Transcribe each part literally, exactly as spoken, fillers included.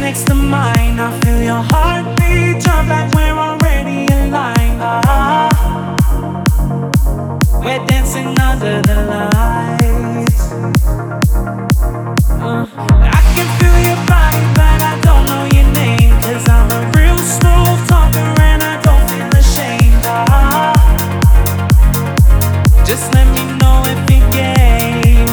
next to mine. I feel your heartbeat jump like we're already aligned. Ah, we're dancing under the lights. uh, I can feel your body, but I don't know your name. Cause I'm a real smooth talker and I don't feel ashamed. Ah, just let me know if you're game.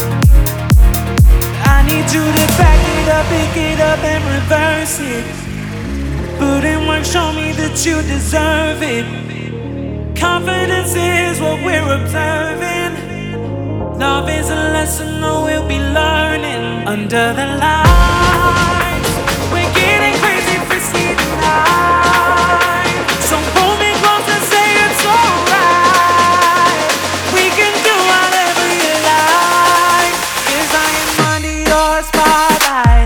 I need you to back it up, pick it up and reverse it. Put in work, show me that you deserve it. Confidence is what we're observing. Love is a lesson that we'll be learning under the lights. We're getting crazy, frisky tonight. So pull me close and say it's alright. We can do whatever you like. Cause I am under your spotlight.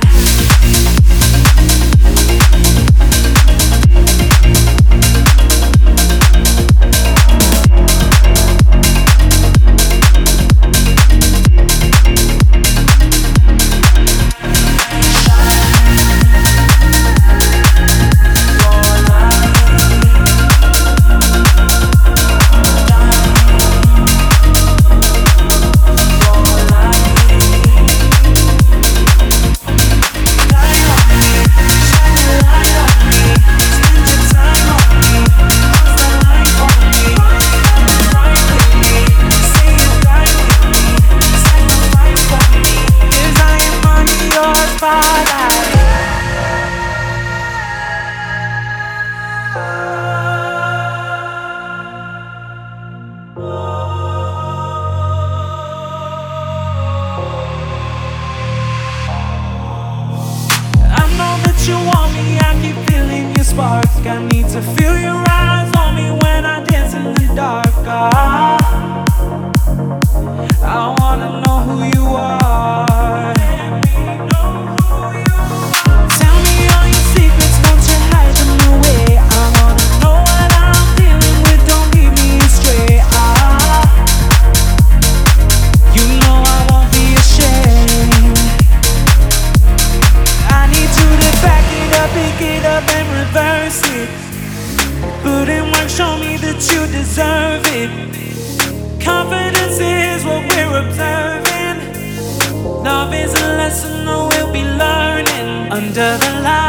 You want me, I keep feeling your sparks. Got me to feel your eyes on me when I dance in the dark. Ah, I wanna know who you are. Tell me all your secrets, don't you hide them away. I wanna know what I'm dealing with, don't leave me astray. Ah, you know I won't be ashamed. I need you to back it up, pick it up and reverse it. Put in work, show me that you deserve it. Confidence is what we're observing. Love is a lesson that we'll be learning under the light.